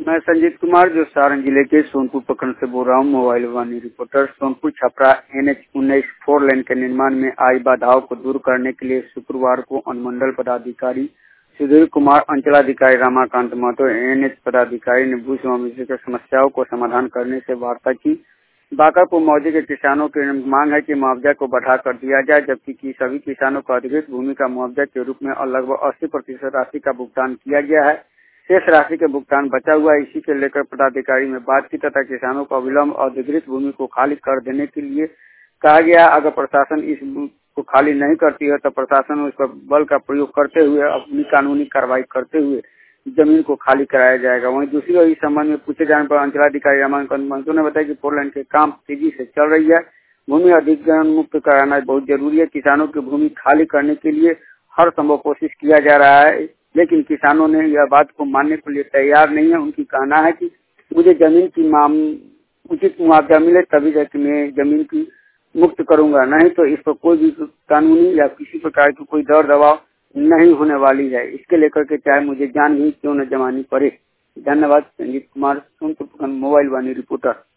मैं संजीत कुमार जो सारण जिले के सोनपुर प्रखंड से बोल रहा हूँ। मोबाइल वानी रिपोर्टर। सोनपुर छपरा NH-19 4 लेन के निर्माण में आई बाधाओं को दूर करने के लिए शुक्रवार को अनुमंडल पदाधिकारी सुधीर कुमार, अंचलाधिकारी रमाकांत महतो, NH पदाधिकारी ने भू स्वामी की समस्याओं को समाधान करने से वार्ता की। बाकापुर मौजे के किसानों की मांग है कि मुआवजा को बढ़ा कर दिया जाए, जबकि सभी किसानों को अधिकृत भूमि का मुआवजा के रूप में लगभग 80% राशि का भुगतान किया गया है। शेष राशि के भुगतान बचा हुआ है। इसी के लेकर पदाधिकारी में बात की तथा किसानों को अविलंब अधिकृत भूमि को खाली कर देने के लिए कहा गया। अगर प्रशासन इस को खाली नहीं करती है तो प्रशासन उस पर बल का प्रयोग करते हुए अपनी कानूनी कार्रवाई करते हुए जमीन को खाली कराया जाएगा। वहीं दूसरी ओर इस संबंध में पूछे जाने पर अंचलाधिकारी रमाकांत महतो ने बताया कि 4 लेन के काम तेजी से चल रही है। भूमि अधिग्रहण मुक्त कराना बहुत जरूरी है। किसानों की भूमि खाली करने के लिए हर संभव कोशिश किया जा रहा है, लेकिन किसानों ने यह बात को मानने के लिए तैयार नहीं है। उनकी कहना है कि मुझे जमीन की उचित मुआवजा मिले तभी जाकर मैं जमीन की मुक्त करूंगा, नहीं तो इस पर कोई भी कानूनी या किसी प्रकार की कोई दर दबाव नहीं होने वाली है। इसके लेकर के चाहे मुझे जान ही क्यों न जमानी पड़े। धन्यवाद। संजीत कुमार, सोनपुर प्रखंड, मोबाइल वानी रिपोर्टर।